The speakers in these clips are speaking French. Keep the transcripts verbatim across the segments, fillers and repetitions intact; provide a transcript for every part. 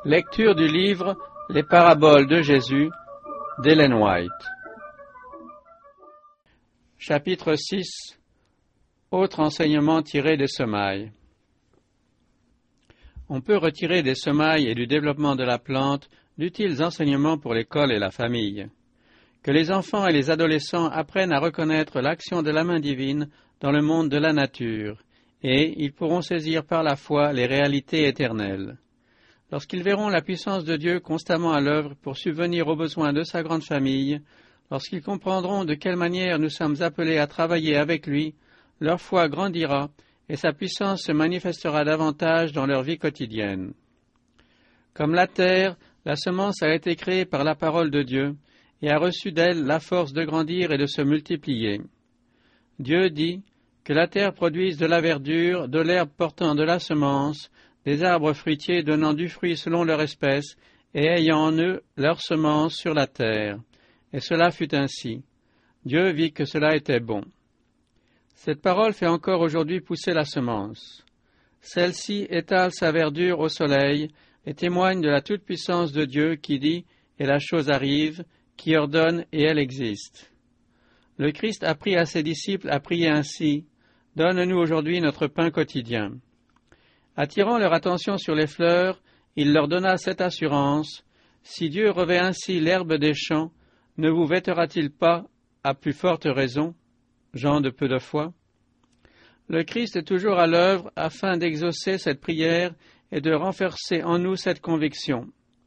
Lecture du livre Les paraboles de Jésus d'Ellen White. Chapitre six. Autre enseignement tiré des semailles. On peut retirer des semailles et du développement de la plante d'utiles enseignements pour l'école et la famille. Que les enfants et les adolescents apprennent à reconnaître l'action de la main divine dans le monde de la nature, et ils pourront saisir par la foi les réalités éternelles. Lorsqu'ils verront la puissance de Dieu constamment à l'œuvre pour subvenir aux besoins de sa grande famille, lorsqu'ils comprendront de quelle manière nous sommes appelés à travailler avec lui, leur foi grandira et sa puissance se manifestera davantage dans leur vie quotidienne. Comme la terre, la semence a été créée par la parole de Dieu et a reçu d'elle la force de grandir et de se multiplier. Dieu dit que la terre produise de la verdure, de l'herbe portant de la semence, des arbres fruitiers donnant du fruit selon leur espèce et ayant en eux leur semence sur la terre. Et cela fut ainsi. Dieu vit que cela était bon. Cette parole fait encore aujourd'hui pousser la semence. Celle-ci étale sa verdure au soleil et témoigne de la toute-puissance de Dieu qui dit « et la chose arrive », qui ordonne et elle existe. Le Christ apprit à ses disciples à prier ainsi « Donne-nous aujourd'hui notre pain quotidien ». Attirant leur attention sur les fleurs, il leur donna cette assurance « Si Dieu revêt ainsi l'herbe des champs, ne vous vêtera-t-il pas à plus forte raison ?» Gens de peu de foi. Le Christ est toujours à l'œuvre afin d'exaucer cette prière et de renforcer en nous cette conviction.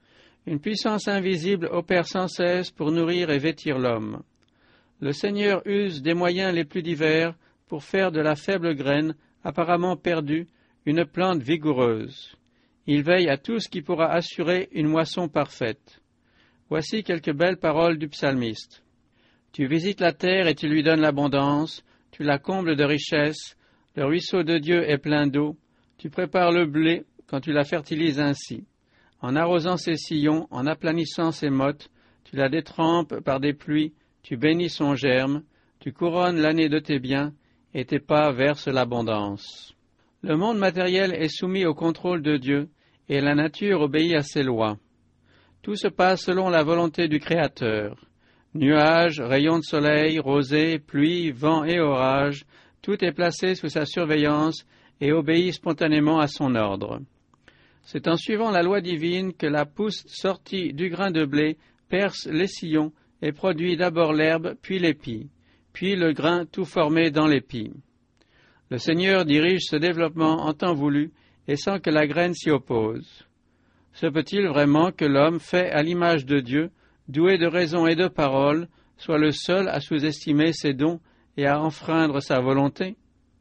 Une puissance invisible opère sans cesse pour nourrir et vêtir l'homme. Le Seigneur use des moyens les plus divers pour faire de la faible graine, apparemment perdue, une plante vigoureuse. Il veille à tout ce qui pourra assurer une moisson parfaite. Voici quelques belles paroles du psalmiste. Tu visites la terre et tu lui donnes l'abondance, tu la combles de richesses, le ruisseau de Dieu est plein d'eau, tu prépares le blé quand tu la fertilises ainsi. En arrosant ses sillons, en aplanissant ses mottes, tu la détrempes par des pluies, tu bénis son germe, tu couronnes l'année de tes biens, et tes pas versent l'abondance. Le monde matériel est soumis au contrôle de Dieu, et la nature obéit à ses lois. Tout se passe selon la volonté du Créateur. Nuages, rayons de soleil, rosée, pluie, vent et orage, tout est placé sous sa surveillance et obéit spontanément à son ordre. C'est en suivant la loi divine que la pousse sortie du grain de blé perce les sillons et produit d'abord l'herbe, puis l'épi, puis le grain tout formé dans l'épi. Le Seigneur dirige ce développement en temps voulu et sans que la graine s'y oppose. Se peut-il vraiment que l'homme, fait à l'image de Dieu, doué de raison et de parole, soit le seul à sous-estimer ses dons et à enfreindre sa volonté?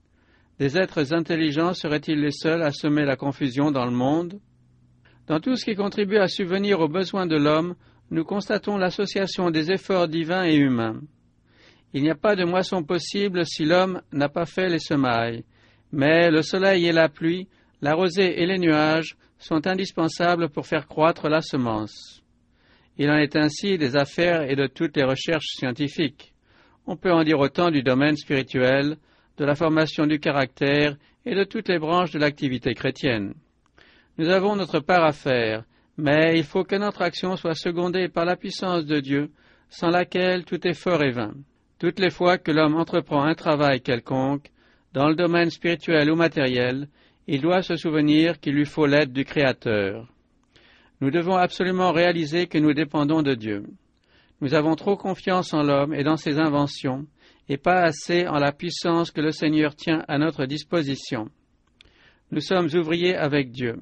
Des êtres intelligents seraient-ils les seuls à semer la confusion dans le monde? Dans tout ce qui contribue à subvenir aux besoins de l'homme, nous constatons l'association des efforts divins et humains. Il n'y a pas de moisson possible si l'homme n'a pas fait les semailles, mais le soleil et la pluie, la rosée et les nuages sont indispensables pour faire croître la semence. Il en est ainsi des affaires et de toutes les recherches scientifiques. On peut en dire autant du domaine spirituel, de la formation du caractère et de toutes les branches de l'activité chrétienne. Nous avons notre part à faire, mais il faut que notre action soit secondée par la puissance de Dieu, sans laquelle tout effort est vain. Toutes les fois que l'homme entreprend un travail quelconque, dans le domaine spirituel ou matériel, il doit se souvenir qu'il lui faut l'aide du Créateur. Nous devons absolument réaliser que nous dépendons de Dieu. Nous avons trop confiance en l'homme et dans ses inventions, et pas assez en la puissance que le Seigneur tient à notre disposition. Nous sommes ouvriers avec Dieu.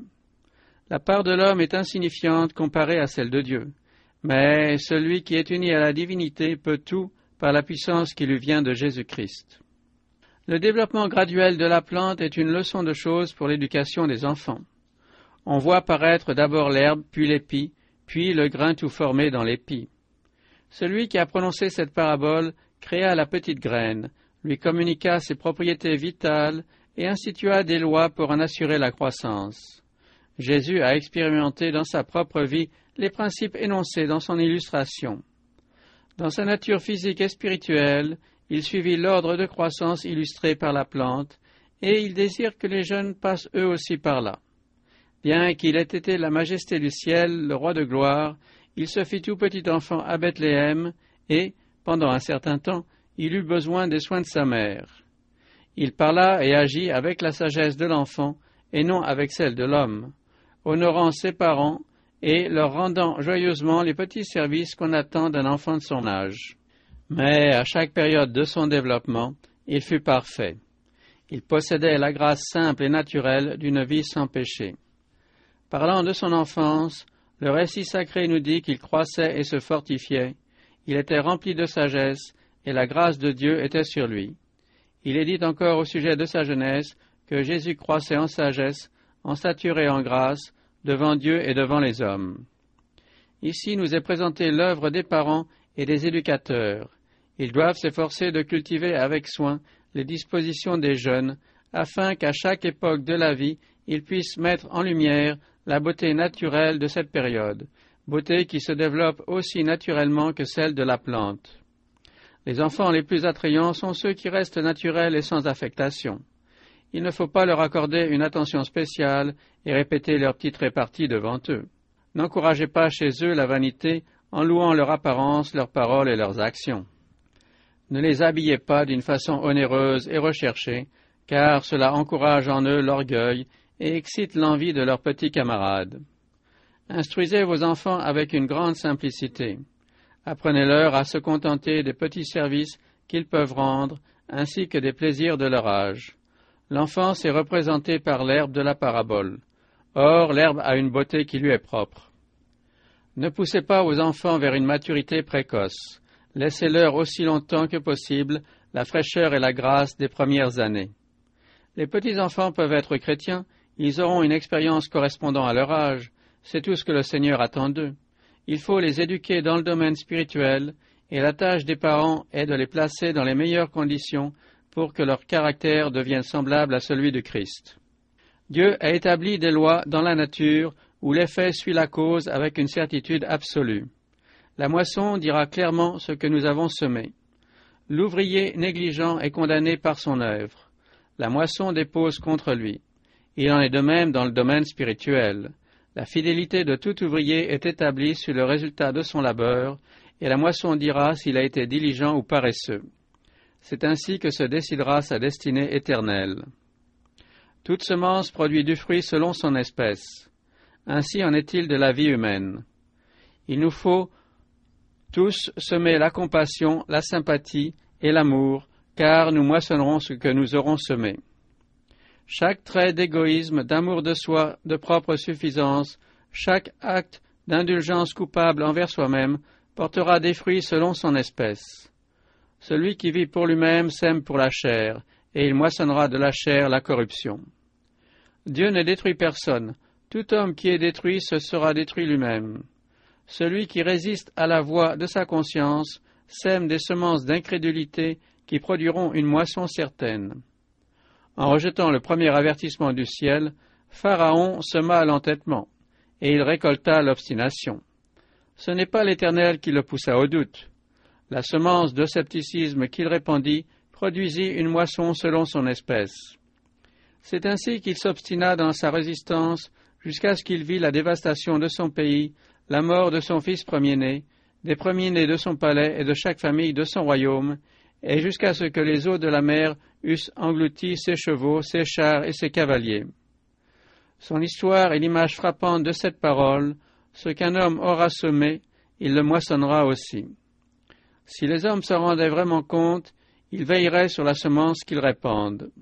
La part de l'homme est insignifiante comparée à celle de Dieu, mais celui qui est uni à la divinité peut tout par la puissance qui lui vient de Jésus-Christ. Le développement graduel de la plante est une leçon de choses pour l'éducation des enfants. On voit paraître d'abord l'herbe, puis l'épi, puis le grain tout formé dans l'épi. Celui qui a prononcé cette parabole créa la petite graine, lui communiqua ses propriétés vitales et institua des lois pour en assurer la croissance. Jésus a expérimenté dans sa propre vie les principes énoncés dans son illustration. Dans sa nature physique et spirituelle, il suivit l'ordre de croissance illustré par la plante, et il désire que les jeunes passent eux aussi par là. Bien qu'il ait été la majesté du ciel, le roi de gloire, il se fit tout petit enfant à Bethléem, et, pendant un certain temps, il eut besoin des soins de sa mère. Il parla et agit avec la sagesse de l'enfant, et non avec celle de l'homme, honorant ses parents et leur rendant joyeusement les petits services qu'on attend d'un enfant de son âge. Mais à chaque période de son développement, il fut parfait. Il possédait la grâce simple et naturelle d'une vie sans péché. Parlant de son enfance, le récit sacré nous dit qu'il croissait et se fortifiait, il était rempli de sagesse, et la grâce de Dieu était sur lui. Il est dit encore au sujet de sa jeunesse que Jésus croissait en sagesse, en stature et en grâce, devant Dieu et devant les hommes. Ici nous est présentée l'œuvre des parents et des éducateurs. Ils doivent s'efforcer de cultiver avec soin les dispositions des jeunes, afin qu'à chaque époque de la vie, ils puissent mettre en lumière la beauté naturelle de cette période, beauté qui se développe aussi naturellement que celle de la plante. Les enfants les plus attrayants sont ceux qui restent naturels et sans affectation. Il ne faut pas leur accorder une attention spéciale et répéter leurs petites réparties devant eux. N'encouragez pas chez eux la vanité en louant leur apparence, leurs paroles et leurs actions. Ne les habillez pas d'une façon onéreuse et recherchée, car cela encourage en eux l'orgueil et excite l'envie de leurs petits camarades. Instruisez vos enfants avec une grande simplicité. Apprenez-leur à se contenter des petits services qu'ils peuvent rendre, ainsi que des plaisirs de leur âge. L'enfance est représentée par l'herbe de la parabole. Or, l'herbe a une beauté qui lui est propre. Ne poussez pas vos enfants vers une maturité précoce. Laissez-leur aussi longtemps que possible la fraîcheur et la grâce des premières années. Les petits-enfants peuvent être chrétiens, ils auront une expérience correspondant à leur âge. C'est tout ce que le Seigneur attend d'eux. Il faut les éduquer dans le domaine spirituel, et la tâche des parents est de les placer dans les meilleures conditions pour que leur caractère devienne semblable à celui de Christ. Dieu a établi des lois dans la nature où l'effet suit la cause avec une certitude absolue. La moisson dira clairement ce que nous avons semé. L'ouvrier négligent est condamné par son œuvre. La moisson dépose contre lui. Il en est de même dans le domaine spirituel. La fidélité de tout ouvrier est établie sur le résultat de son labeur, et la moisson dira s'il a été diligent ou paresseux. C'est ainsi que se décidera sa destinée éternelle. Toute semence produit du fruit selon son espèce. Ainsi en est-il de la vie humaine. Il nous faut tous semer la compassion, la sympathie et l'amour, car nous moissonnerons ce que nous aurons semé. Chaque trait d'égoïsme, d'amour de soi, de propre suffisance, chaque acte d'indulgence coupable envers soi-même portera des fruits selon son espèce. Celui qui vit pour lui-même sème pour la chair, et il moissonnera de la chair la corruption. Dieu ne détruit personne. Tout homme qui est détruit se sera détruit lui-même. Celui qui résiste à la voix de sa conscience sème des semences d'incrédulité qui produiront une moisson certaine. En rejetant le premier avertissement du ciel, Pharaon sema l'entêtement, et il récolta l'obstination. Ce n'est pas l'Éternel qui le poussa au doute. La semence de scepticisme qu'il répandit produisit une moisson selon son espèce. C'est ainsi qu'il s'obstina dans sa résistance jusqu'à ce qu'il vit la dévastation de son pays, la mort de son fils premier-né, des premiers-nés de son palais et de chaque famille de son royaume, et jusqu'à ce que les eaux de la mer eussent englouti ses chevaux, ses chars et ses cavaliers. Son histoire est l'image frappante de cette parole, ce qu'un homme aura semé, il le moissonnera aussi. Si les hommes se rendaient vraiment compte, ils veilleraient sur la semence qu'ils répandent.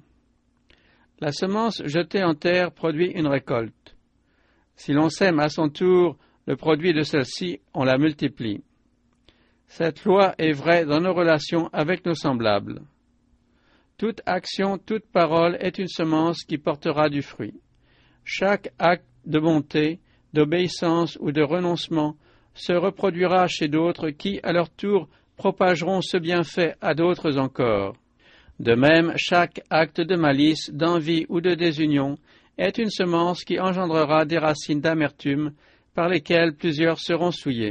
La semence jetée en terre produit une récolte. Si l'on sème à son tour le produit de celle-ci, on la multiplie. Cette loi est vraie dans nos relations avec nos semblables. Toute action, toute parole est une semence qui portera du fruit. Chaque acte de bonté, d'obéissance ou de renoncement se reproduira chez d'autres qui, à leur tour, propageront ce bienfait à d'autres encore. De même, chaque acte de malice, d'envie ou de désunion est une semence qui engendrera des racines d'amertume par lesquelles plusieurs seront souillés.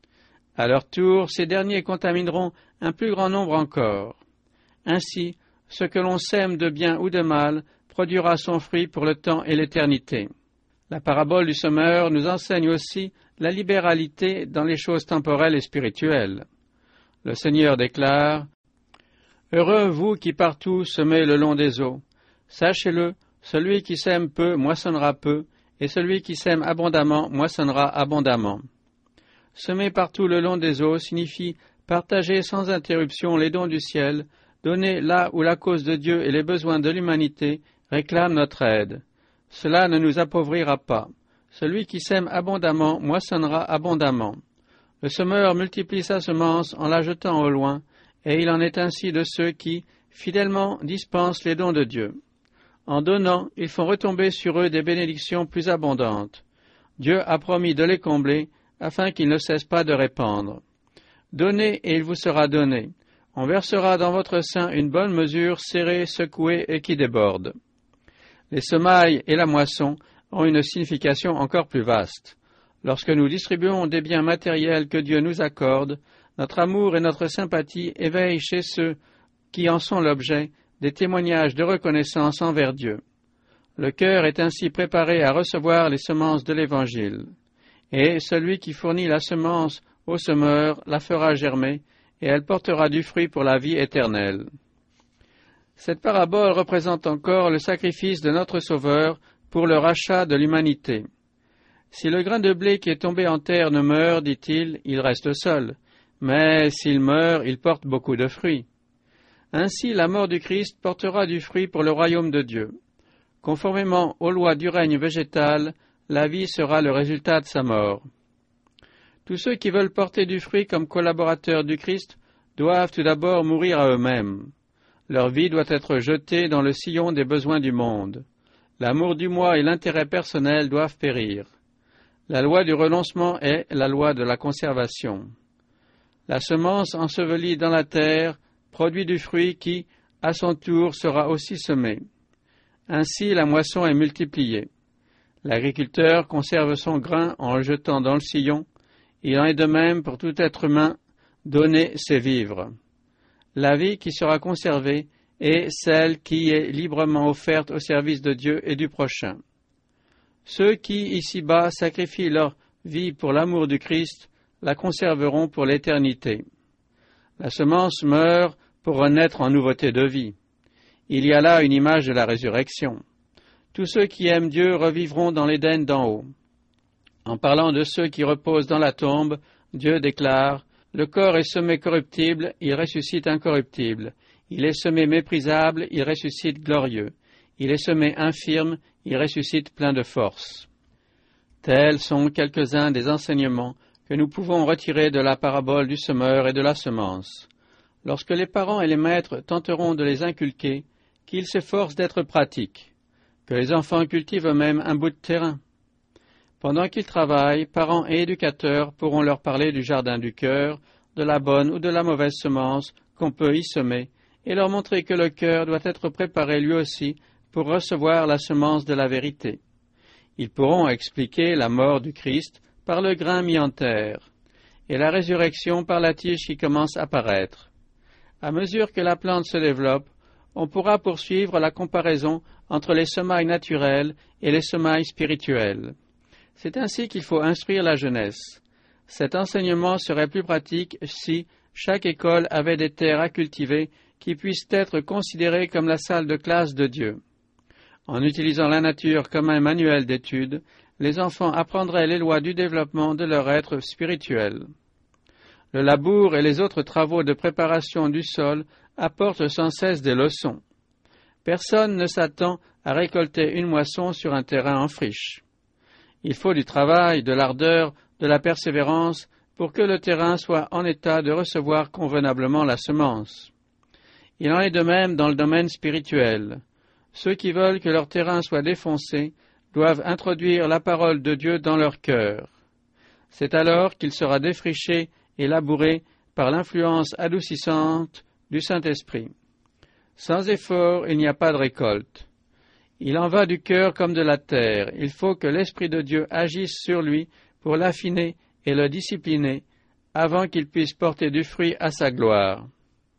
À leur tour, ces derniers contamineront un plus grand nombre encore. Ainsi, ce que l'on sème de bien ou de mal produira son fruit pour le temps et l'éternité. La parabole du semeur nous enseigne aussi la libéralité dans les choses temporelles et spirituelles. Le Seigneur déclare « Heureux vous qui partout semez le long des eaux. Sachez-le, celui qui sème peu moissonnera peu, et celui qui sème abondamment moissonnera abondamment. » Semer partout le long des eaux signifie partager sans interruption les dons du ciel, donner là où la cause de Dieu et les besoins de l'humanité réclament notre aide. Cela ne nous appauvrira pas. Celui qui sème abondamment moissonnera abondamment. Le semeur multiplie sa semence en la jetant au loin, et il en est ainsi de ceux qui, fidèlement, dispensent les dons de Dieu. En donnant, ils font retomber sur eux des bénédictions plus abondantes. Dieu a promis de les combler, afin qu'ils ne cessent pas de répandre. Donnez et il vous sera donné. On versera dans votre sein une bonne mesure, serrée, secouée et qui déborde. Les semailles et la moisson ont une signification encore plus vaste. Lorsque nous distribuons des biens matériels que Dieu nous accorde, notre amour et notre sympathie éveillent chez ceux qui en sont l'objet des témoignages de reconnaissance envers Dieu. Le cœur est ainsi préparé à recevoir les semences de l'Évangile. Et celui qui fournit la semence au semeur la fera germer, et elle portera du fruit pour la vie éternelle. Cette parabole représente encore le sacrifice de notre Sauveur pour le rachat de l'humanité. Si le grain de blé qui est tombé en terre ne meurt, dit-il, il reste seul, mais s'il meurt, il porte beaucoup de fruits. Ainsi, la mort du Christ portera du fruit pour le royaume de Dieu. Conformément aux lois du règne végétal, la vie sera le résultat de sa mort. Tous ceux qui veulent porter du fruit comme collaborateurs du Christ doivent tout d'abord mourir à eux-mêmes. Leur vie doit être jetée dans le sillon des besoins du monde. L'amour du moi et l'intérêt personnel doivent périr. La loi du renoncement est la loi de la conservation. La semence ensevelie dans la terre produit du fruit qui, à son tour, sera aussi semé. Ainsi, la moisson est multipliée. L'agriculteur conserve son grain en le jetant dans le sillon. Il en est de même pour tout être humain, donner ses vivres. La vie qui sera conservée est celle qui est librement offerte au service de Dieu et du prochain. Ceux qui, ici-bas, sacrifient leur vie pour l'amour du Christ, la conserveront pour l'éternité. La semence meurt pour renaître en nouveauté de vie. Il y a là une image de la résurrection. Tous ceux qui aiment Dieu revivront dans l'Éden d'en haut. En parlant de ceux qui reposent dans la tombe, Dieu déclare « Le corps est semé corruptible, il ressuscite incorruptible. Il est semé méprisable, il ressuscite glorieux. Il est semé infirme, il ressuscite plein de force. » Tels sont quelques-uns des enseignements que nous pouvons retirer de la parabole du semeur et de la semence. Lorsque les parents et les maîtres tenteront de les inculquer, qu'ils s'efforcent d'être pratiques, que les enfants cultivent eux-mêmes un bout de terrain. Pendant qu'ils travaillent, parents et éducateurs pourront leur parler du jardin du cœur, de la bonne ou de la mauvaise semence qu'on peut y semer, et leur montrer que le cœur doit être préparé lui aussi pour recevoir la semence de la vérité. Ils pourront expliquer la mort du Christ par le grain mis en terre, et la résurrection par la tige qui commence à paraître. À mesure que la plante se développe, on pourra poursuivre la comparaison entre les semailles naturelles et les semailles spirituelles. C'est ainsi qu'il faut instruire la jeunesse. Cet enseignement serait plus pratique si chaque école avait des terres à cultiver qui puissent être considérées comme la salle de classe de Dieu. En utilisant la nature comme un manuel d'études, les enfants apprendraient les lois du développement de leur être spirituel. Le labour et les autres travaux de préparation du sol apportent sans cesse des leçons. Personne ne s'attend à récolter une moisson sur un terrain en friche. Il faut du travail, de l'ardeur, de la persévérance pour que le terrain soit en état de recevoir convenablement la semence. Il en est de même dans le domaine spirituel. Ceux qui veulent que leur terrain soit défoncé doivent introduire la parole de Dieu dans leur cœur. C'est alors qu'il sera défriché et labouré par l'influence adoucissante du Saint-Esprit. Sans effort, il n'y a pas de récolte. Il en va du cœur comme de la terre. Il faut que l'Esprit de Dieu agisse sur lui pour l'affiner et le discipliner avant qu'il puisse porter du fruit à sa gloire.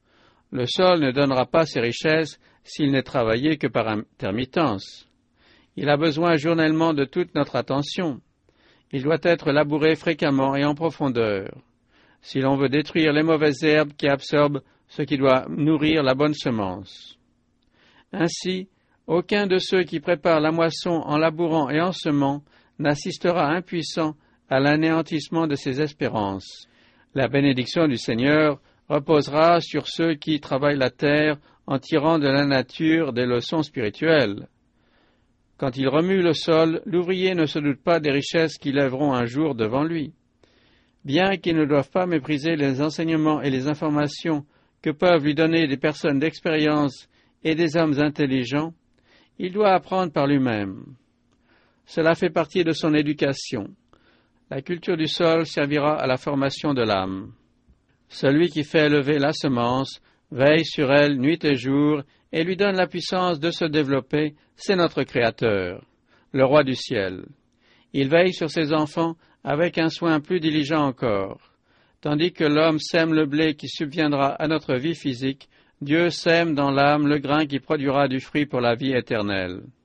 Le sol ne donnera pas ses richesses s'il n'est travaillé que par intermittence. Il a besoin journellement de toute notre attention. Il doit être labouré fréquemment et en profondeur, si l'on veut détruire les mauvaises herbes qui absorbent ce qui doit nourrir la bonne semence. Ainsi, aucun de ceux qui préparent la moisson en labourant et en semant n'assistera impuissant à l'anéantissement de ses espérances. La bénédiction du Seigneur reposera sur ceux qui travaillent la terre en tirant de la nature des leçons spirituelles. Quand il remue le sol, l'ouvrier ne se doute pas des richesses qui lèveront un jour devant lui. Bien qu'ils ne doivent pas mépriser les enseignements et les informations que peuvent lui donner des personnes d'expérience et des hommes intelligents, il doit apprendre par lui-même. Cela fait partie de son éducation. La culture du sol servira à la formation de l'âme. Celui qui fait élever la semence veille sur elle nuit et jour et lui donne la puissance de se développer, c'est notre Créateur, le Roi du ciel. Il veille sur ses enfants avec un soin plus diligent encore. Tandis que l'homme sème le blé qui subviendra à notre vie physique, Dieu sème dans l'âme le grain qui produira du fruit pour la vie éternelle.